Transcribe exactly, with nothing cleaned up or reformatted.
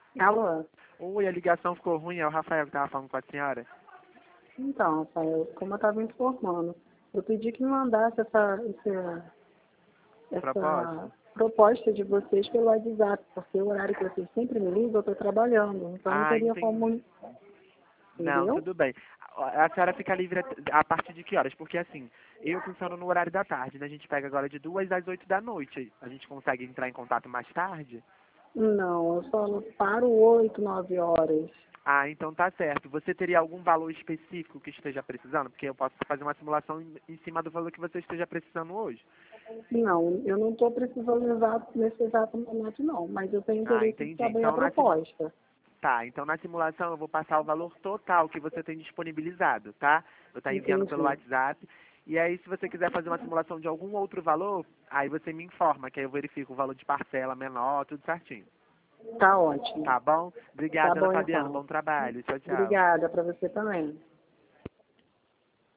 Alô? Oi, a ligação ficou ruim, é o Rafael que estava falando com a senhora. Então, Rafael, como eu estava informando, eu pedi que me mandasse essa, essa, essa Proposta? proposta de vocês pelo WhatsApp, porque o horário que vocês sempre me ligam, eu estou trabalhando, então não Ah, teria entendi. como, Não, entendeu? tudo bem. A a senhora fica livre a partir de que horas? Porque assim, eu funciono no horário da tarde, né? A gente pega agora de duas às oito da noite. A gente consegue entrar em contato mais tarde? Não, eu só paro oito, nove horas. Ah, então tá certo. Você teria algum valor específico que esteja precisando? Porque eu posso fazer uma simulação em, em cima do valor que você esteja precisando hoje. Não, eu não estou precisando exato, nesse exato momento, não, mas eu tenho Ah, interesse de entendi. saber a Então na, sim- proposta. tá, então na simulação eu vou passar o valor total que você tem disponibilizado, tá? Eu estou enviando pelo Entendi. WhatsApp. E aí, se você quiser fazer uma simulação de algum outro valor, aí você me informa, que aí eu verifico o valor de parcela menor, tudo certinho. Tá ótimo. Tá bom? Tá Obrigado, Ana bom, Fabiana. então. Bom trabalho. Tchau, tchau. Obrigada para você também.